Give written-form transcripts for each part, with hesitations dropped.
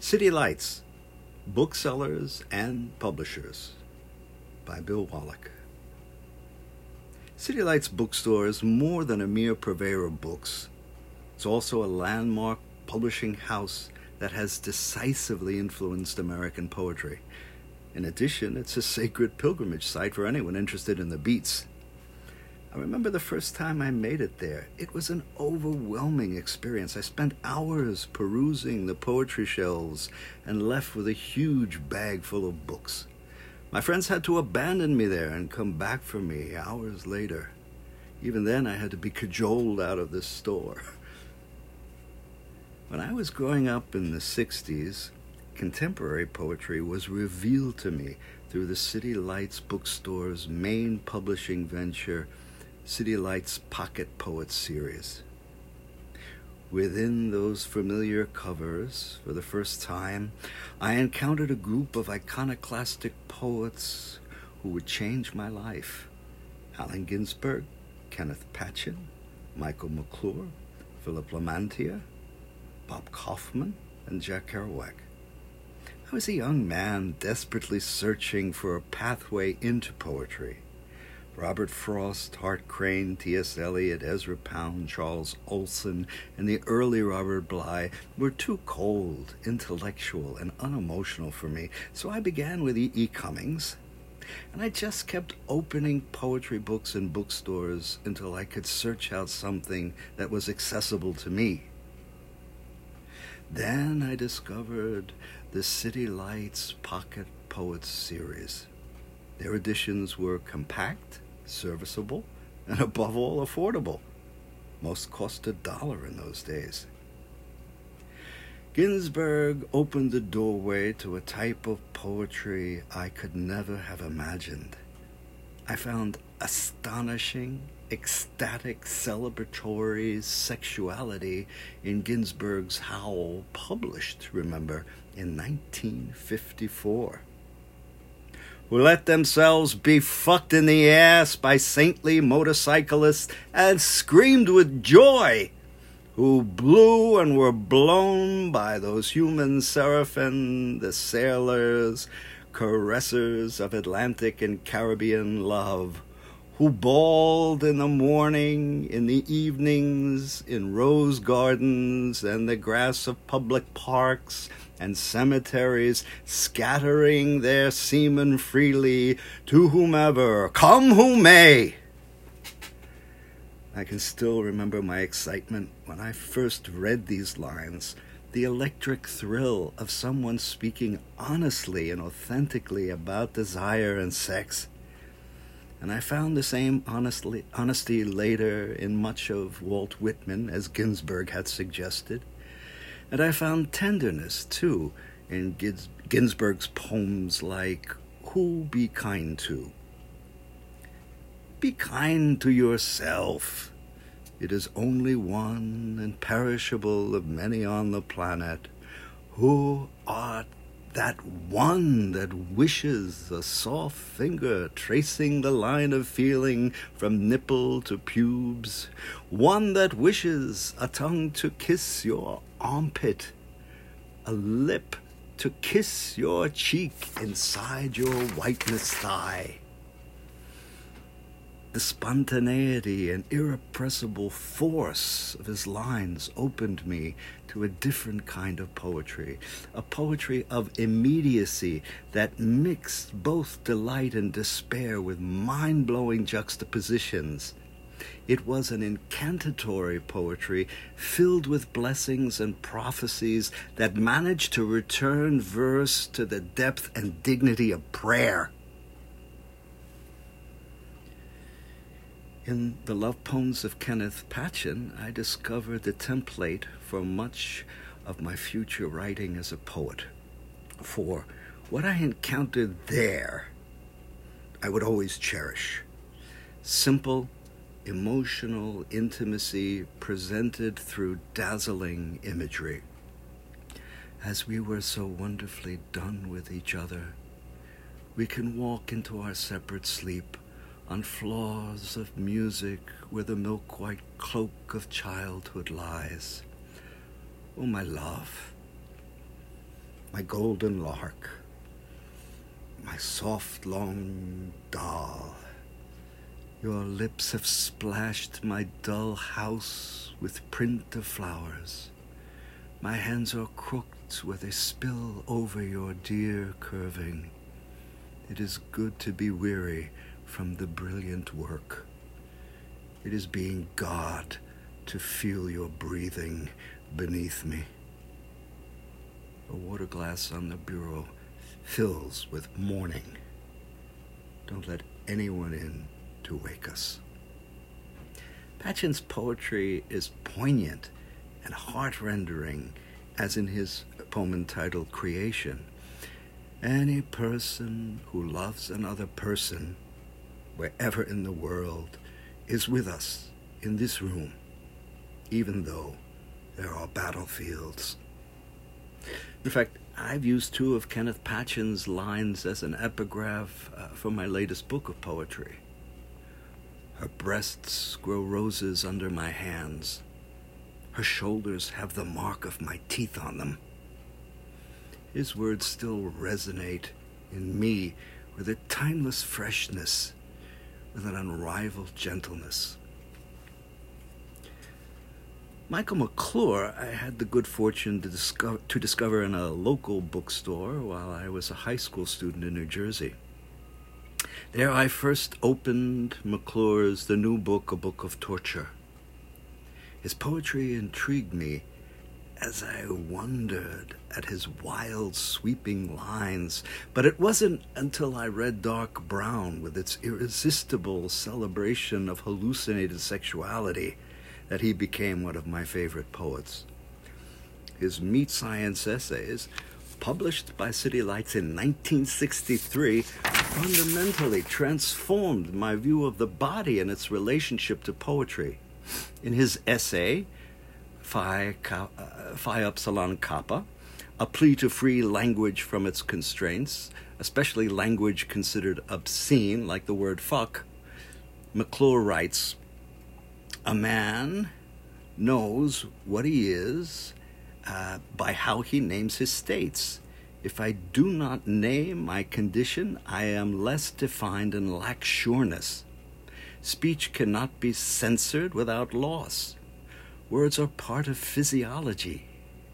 City Lights, Booksellers and Publishers by Bill Wallach. City Lights Bookstore is more than a mere purveyor of books. It's also a landmark publishing house that has decisively influenced American poetry. In addition, it's a sacred pilgrimage site for anyone interested in the beats. I remember the first time I made it there. It was an overwhelming experience. I spent hours perusing the poetry shelves and left with a huge bag full of books. My friends had to abandon me there and come back for me hours later. Even then, I had to be cajoled out of this store. When I was growing up in the 60s, contemporary poetry was revealed to me through the City Lights Bookstore's main publishing venture, City Lights Pocket Poets series. Within those familiar covers, for the first time, I encountered a group of iconoclastic poets who would change my life. Allen Ginsberg, Kenneth Patchen, Michael McClure, Philip Lamantia, Bob Kaufman, and Jack Kerouac. I was a young man desperately searching for a pathway into poetry. Robert Frost, Hart Crane, T.S. Eliot, Ezra Pound, Charles Olson, and the early Robert Bly were too cold, intellectual, and unemotional for me, so I began with E. Cummings, and I just kept opening poetry books in bookstores until I could search out something that was accessible to me. Then I discovered the City Lights Pocket Poets series. Their editions were compact, serviceable, and above all, affordable. Most cost $1 in those days. Ginsberg opened the doorway to a type of poetry I could never have imagined. I found astonishing, ecstatic, celebratory sexuality in Ginsberg's Howl, published, remember, in 1954. Who let themselves be fucked in the ass by saintly motorcyclists and screamed with joy, who blew and were blown by those human seraphim, the sailors, caressers of Atlantic and Caribbean love, who bawled in the morning, in the evenings, in rose gardens and the grass of public parks and cemeteries, scattering their semen freely to whomever, come who may. I can still remember my excitement when I first read these lines, the electric thrill of someone speaking honestly and authentically about desire and sex. And I found the same honesty later in much of Walt Whitman, as Ginsberg had suggested. And I found tenderness, too, in Ginsberg's poems like Who Be Kind To? Be kind to yourself. It is only one and perishable of many on the planet. Who art that one that wishes a soft finger tracing the line of feeling from nipple to pubes? One that wishes a tongue to kiss your armpit, a lip to kiss your cheek inside your whiteness thigh. The spontaneity and irrepressible force of his lines opened me to a different kind of poetry, a poetry of immediacy that mixed both delight and despair with mind-blowing juxtapositions. It was an incantatory poetry filled with blessings and prophecies that managed to return verse to the depth and dignity of prayer. In the love poems of Kenneth Patchen, I discovered the template for much of my future writing as a poet. For what I encountered there, I would always cherish. Simple, emotional intimacy presented through dazzling imagery. As we were so wonderfully done with each other, we can walk into our separate sleep on floors of music where the milk-white cloak of childhood lies. Oh, my love, my golden lark, my soft long doll. Your lips have splashed my dull house with print of flowers. My hands are crooked where they spill over your dear curving. It is good to be weary from the brilliant work. It is being God to feel your breathing beneath me. A water glass on the bureau fills with morning. Don't let anyone in to wake us. Pynchon's poetry is poignant and heart-rendering, as in his poem entitled Creation. Any person who loves another person, wherever in the world, is with us in this room, even though there are battlefields. In fact, I've used two of Kenneth Pynchon's lines as an epigraph for my latest book of poetry. Her breasts grow roses under my hands. Her shoulders have the mark of my teeth on them. His words still resonate in me with a timeless freshness, with an unrivaled gentleness. Michael McClure I had the good fortune to discover in a local bookstore while I was a high school student in New Jersey. There I first opened McClure's The New Book, A Book of Torture. His poetry intrigued me as I wondered at his wild, sweeping lines, but it wasn't until I read Dark Brown with its irresistible celebration of hallucinated sexuality that he became one of my favorite poets. His Meat Science essays, published by City Lights in 1963, fundamentally transformed my view of the body and its relationship to poetry. In his essay, Phi Upsilon Kappa, a plea to free language from its constraints, especially language considered obscene, like the word fuck, McClure writes, "A man knows what he is by how he names his states. If I do not name my condition, I am less defined and lack sureness. Speech cannot be censored without loss. Words are part of physiology.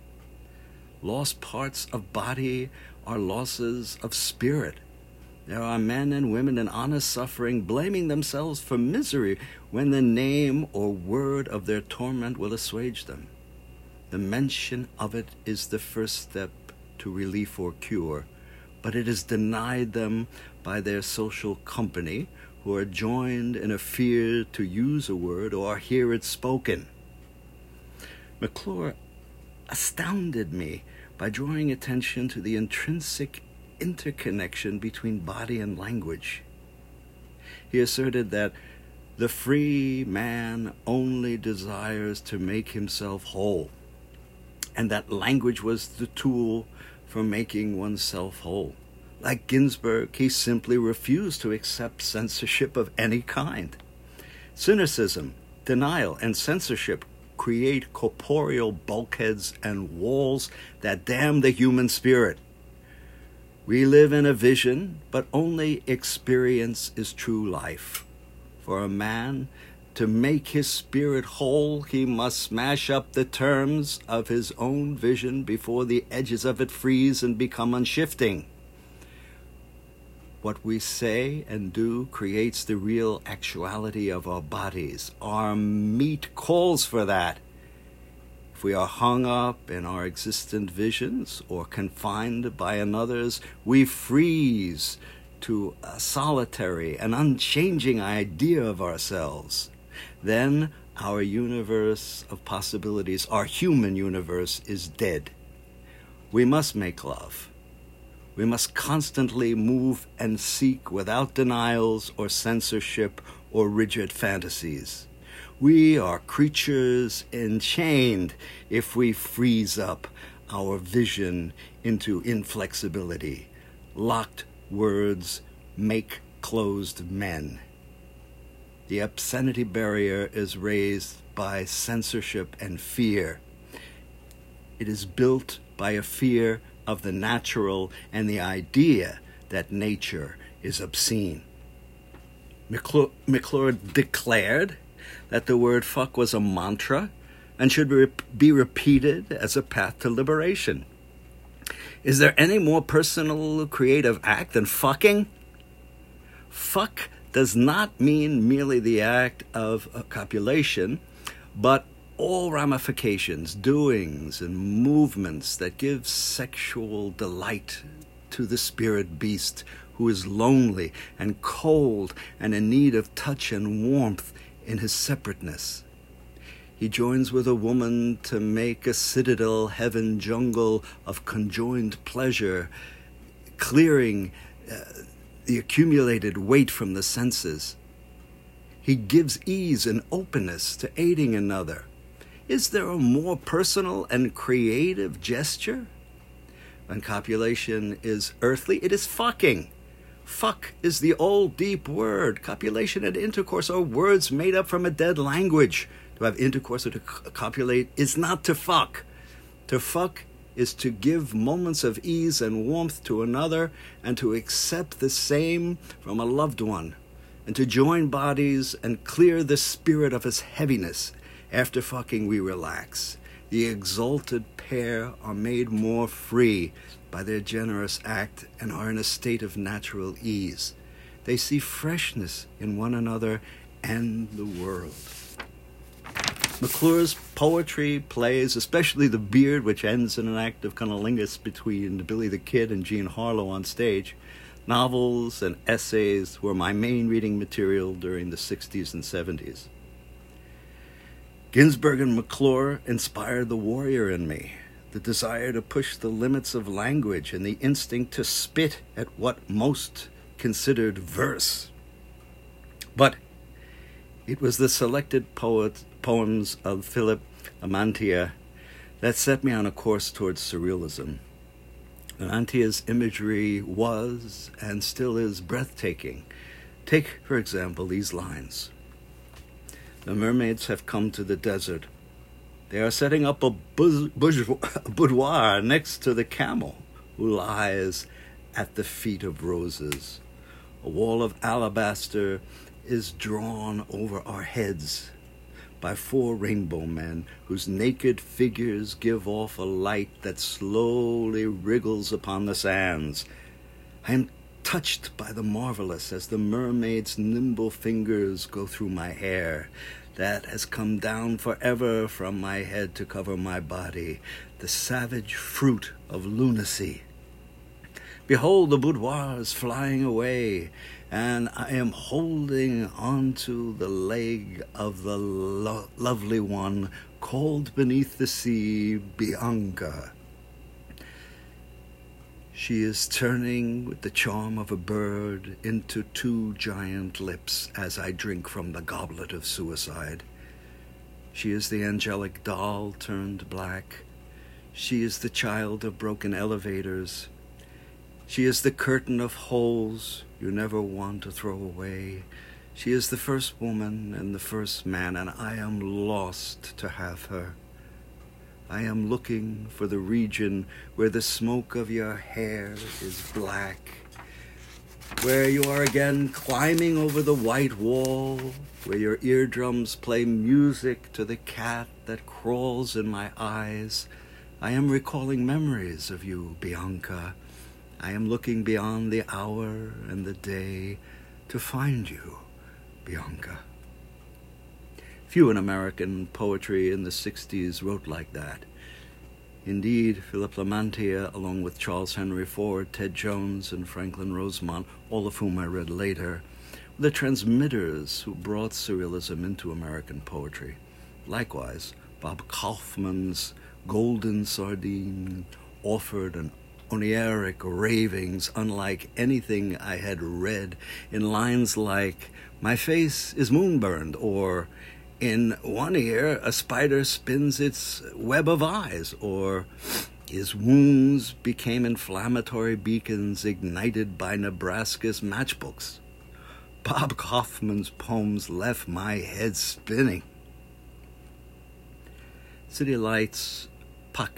Lost parts of body are losses of spirit. There are men and women in honest suffering blaming themselves for misery when the name or word of their torment will assuage them. The mention of it is the first step to relief or cure, but it is denied them by their social company, who are joined in a fear to use a word or hear it spoken." McClure astounded me by drawing attention to the intrinsic interconnection between body and language. He asserted that the free man only desires to make himself whole, and that language was the tool for making oneself whole. Like Ginsberg, he simply refused to accept censorship of any kind. Cynicism, denial, and censorship create corporeal bulkheads and walls that damn the human spirit. We live in a vision, but only experience is true life. For a man to make his spirit whole, he must smash up the terms of his own vision before the edges of it freeze and become unshifting. What we say and do creates the real actuality of our bodies. Our meat calls for that. If we are hung up in our existent visions or confined by another's, we freeze to a solitary and unchanging idea of ourselves. Then our universe of possibilities, our human universe, is dead. We must make love. We must constantly move and seek without denials or censorship or rigid fantasies. We are creatures enchained if we freeze up our vision into inflexibility. Locked words make closed men. The obscenity barrier is raised by censorship and fear. It is built by a fear of the natural and the idea that nature is obscene. McClure declared that the word fuck was a mantra and should be repeated as a path to liberation. Is there any more personal creative act than fucking? Fuck does not mean merely the act of copulation, but all ramifications, doings, and movements that give sexual delight to the spirit beast who is lonely and cold and in need of touch and warmth in his separateness. He joins with a woman to make a citadel heaven jungle of conjoined pleasure, clearing the accumulated weight from the senses. He gives ease and openness to aiding another. Is there a more personal and creative gesture? When copulation is earthly, it is fucking. Fuck is the old deep word. Copulation and intercourse are words made up from a dead language. To have intercourse or to copulate is not to fuck. To fuck is to give moments of ease and warmth to another and to accept the same from a loved one, and to join bodies and clear the spirit of its heaviness. After fucking, we relax. The exalted pair are made more free by their generous act and are in a state of natural ease. They see freshness in one another and the world. McClure's poetry, plays, especially The Beard, which ends in an act of cunnilingus between Billy the Kid and Jean Harlow on stage, novels and essays were my main reading material during the 60s and 70s. Ginsberg and McClure inspired the warrior in me, the desire to push the limits of language and the instinct to spit at what most considered verse. But it was the selected poems of Philip Amantia that set me on a course towards surrealism. Amantia's imagery was and still is breathtaking. Take, for example, these lines. The mermaids have come to the desert. They are setting up a boudoir next to the camel who lies at the feet of roses. A wall of alabaster is drawn over our heads by 4 rainbow men whose naked figures give off a light that slowly wriggles upon the sands. I am touched by the marvelous as the mermaid's nimble fingers go through my hair that has come down forever from my head to cover my body, the savage fruit of lunacy. Behold, the boudoir is flying away, and I am holding onto the leg of the lovely one called beneath the sea Bianca. She is turning with the charm of a bird into 2 giant lips as I drink from the goblet of suicide. She is the angelic doll turned black. She is the child of broken elevators. She is the curtain of holes you never want to throw away. She is the first woman and the first man, and I am lost to have her. I am looking for the region where the smoke of your hair is black, where you are again climbing over the white wall, where your eardrums play music to the cat that crawls in my eyes. I am recalling memories of you, Bianca. I am looking beyond the hour and the day to find you, Bianca. Few in American poetry in the 60s wrote like that. Indeed, Philip Lamantia, along with Charles Henry Ford, Ted Jones, and Franklin Rosemont, all of whom I read later, were the transmitters who brought surrealism into American poetry. Likewise, Bob Kaufman's Golden Sardine offered an Oniric ravings unlike anything I had read in lines like, "My face is moonburned," or "In one ear a spider spins its web of eyes," or "His wounds became inflammatory beacons ignited by Nebraska's matchbooks." Bob Kaufman's poems left my head spinning. City Lights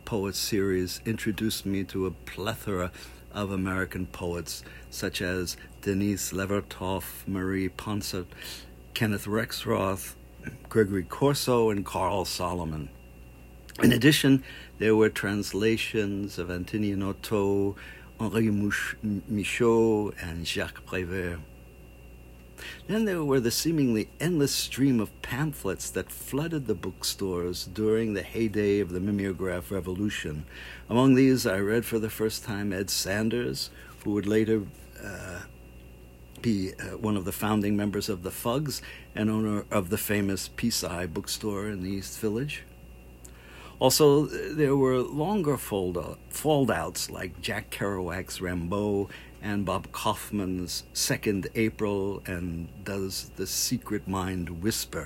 poet series introduced me to a plethora of American poets such as Denise Levertov, Marie Poncet, Kenneth Rexroth, Gregory Corso, and Carl Solomon. In addition, there were translations of Antonin Artaud, Henri Michaud, and Jacques Prévert. Then there were the seemingly endless stream of pamphlets that flooded the bookstores during the heyday of the mimeograph revolution. Among these, I read for the first time Ed Sanders, who would later be one of the founding members of the Fugs and owner of the famous Peace Eye bookstore in the East Village. Also, there were longer fold-outs like Jack Kerouac's Rimbaud and Bob Kaufman's Second April and Does the Secret Mind Whisper?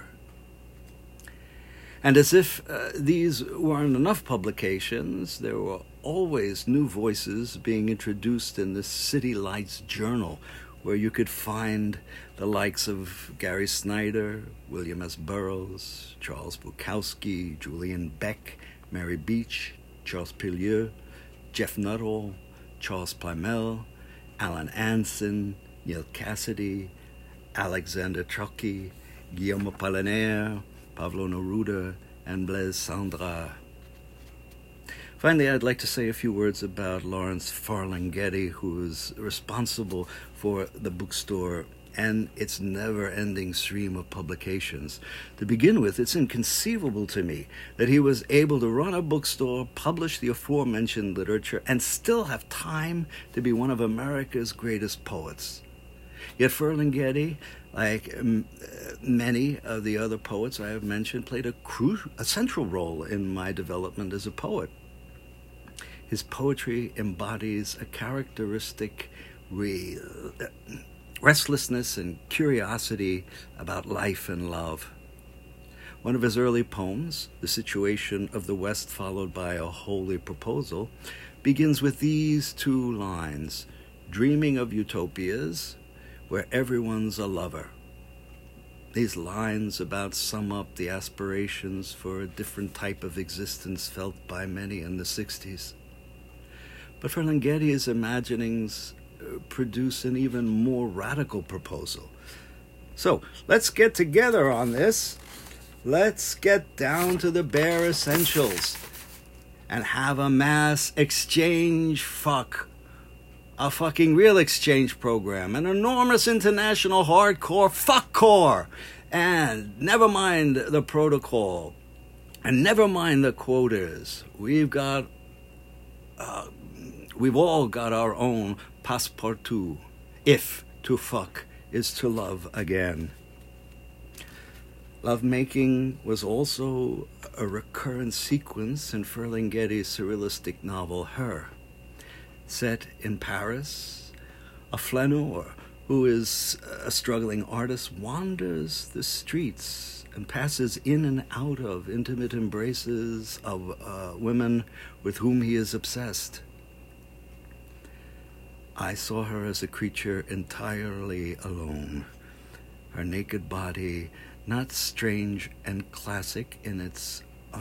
And as if these weren't enough publications, there were always new voices being introduced in the City Lights Journal, where you could find the likes of Gary Snyder, William S. Burroughs, Charles Bukowski, Julian Beck, Mary Beach, Charles Pilleux, Jeff Nuttall, Charles Plymell, Alan Anson, Neil Cassidy, Alexander Trotsky, Guillaume Apollinaire, Pablo Neruda, and Blaise Cendrars. Finally, I'd like to say a few words about Lawrence Ferlinghetti, who is responsible for the bookstore and its never-ending stream of publications. To begin with, it's inconceivable to me that he was able to run a bookstore, publish the aforementioned literature, and still have time to be one of America's greatest poets. Yet Ferlinghetti, like many of the other poets I have mentioned, played a central role in my development as a poet. His poetry embodies a characteristic restlessness and curiosity about life and love. One of his early poems, The Situation of the West Followed by a Holy Proposal, begins with these two lines: dreaming of utopias where everyone's a lover. These lines about sum up the aspirations for a different type of existence felt by many in the 60s. But Ferlinghetti's imaginings produce an even more radical proposal. So, let's get together on this. Let's get down to the bare essentials and have a mass exchange a fucking real exchange program, an enormous international hardcore fuckcore, and never mind the protocol, and never mind the quotas. We've all got our own passepartout, if to fuck is to love again. Lovemaking was also a recurrent sequence in Ferlinghetti's surrealistic novel Her. Set in Paris, a flaneur who is a struggling artist wanders the streets and passes in and out of intimate embraces of women with whom he is obsessed. I saw her as a creature entirely alone, her naked body not strange and classic in its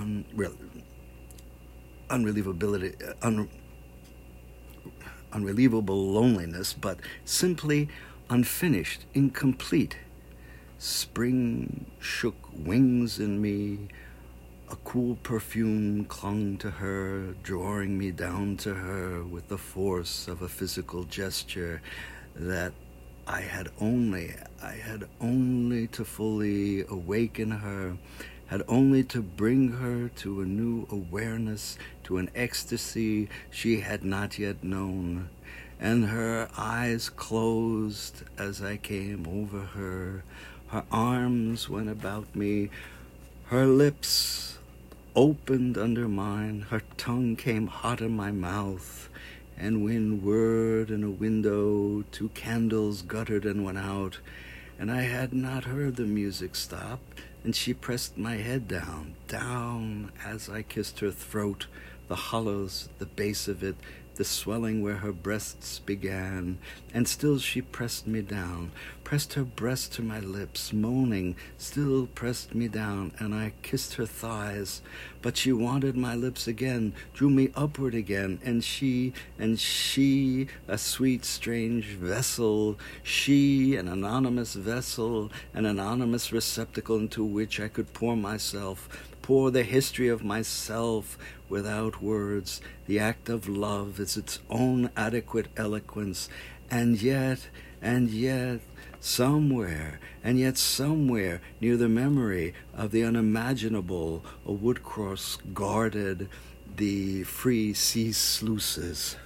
unrelievable loneliness, but simply unfinished, incomplete. Spring shook wings in me. A cool perfume clung to her, drawing me down to her with the force of a physical gesture that I had only to fully awaken her, had only to bring her to a new awareness, to an ecstasy she had not yet known. And her eyes closed as I came over her. Her arms went about me. Her lips opened under mine. Her tongue came hot in my mouth. And when word in a window, 2 candles guttered and went out, and I had not heard the music stop, and she pressed my head down, as I kissed her throat, the hollows, the base of it, the swelling where her breasts began, and still she pressed me down, pressed her breast to my lips, moaning, still pressed me down, and I kissed her thighs. But she wanted my lips again, drew me upward again, and she, a sweet strange vessel, she, an anonymous vessel, an anonymous receptacle into which I could pour myself, pour the history of myself without words. The act of love is its own adequate eloquence, and yet, somewhere near the memory of the unimaginable, a woodcross guarded the free sea sluices.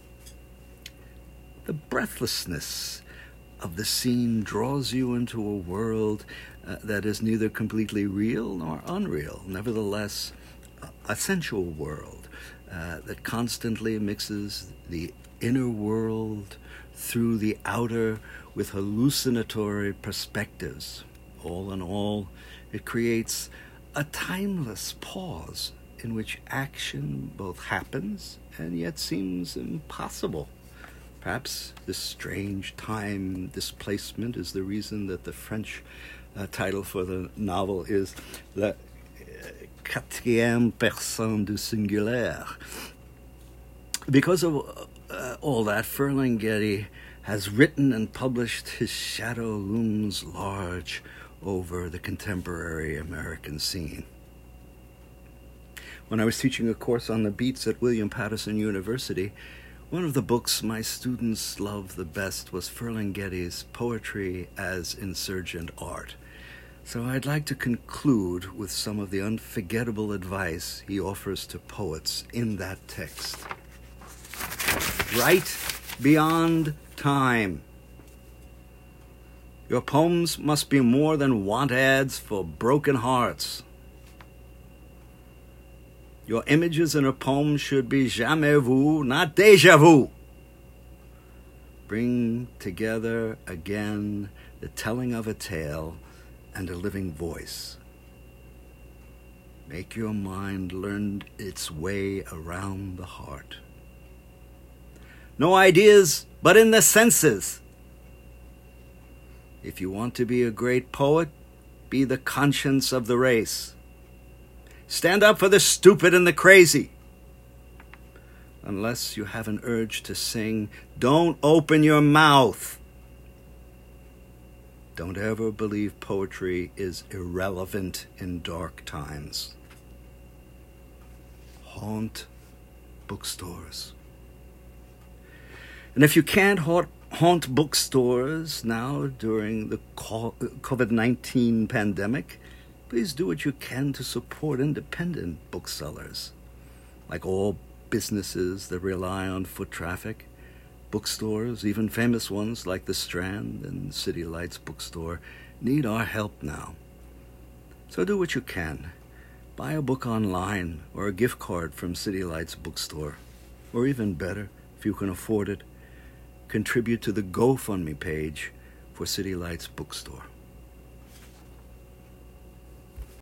The breathlessness of the scene draws you into a world that is neither completely real nor unreal, nevertheless a sensual world that constantly mixes the inner world through the outer with hallucinatory perspectives. All in all, it creates a timeless pause in which action both happens and yet seems impossible. Perhaps this strange time displacement is the reason that the French title for the novel is La Quatrième Personne du Singulier. Because of all that, Ferlinghetti has written and published His Shadow Looms Large over the contemporary American scene. When I was teaching a course on the beats at William Patterson University, one of the books my students loved the best was Ferlinghetti's Poetry as Insurgent Art. So I'd like to conclude with some of the unforgettable advice he offers to poets in that text. Write beyond time. Your poems must be more than want ads for broken hearts. Your images in a poem should be jamais vu, not déjà vu. Bring together again the telling of a tale and a living voice. Make your mind learn its way around the heart. No ideas, but in the senses. If you want to be a great poet, be the conscience of the race. Stand up for the stupid and the crazy. Unless you have an urge to sing, don't open your mouth. Don't ever believe poetry is irrelevant in dark times. Haunt bookstores. And if you can't haunt bookstores now during the COVID-19 pandemic, please do what you can to support independent booksellers. Like all businesses that rely on foot traffic, bookstores, even famous ones like the Strand and City Lights bookstore, need our help now. So do what you can. Buy a book online or a gift card from City Lights bookstore. Or even better, if you can afford it, contribute to the GoFundMe page for City Lights bookstore.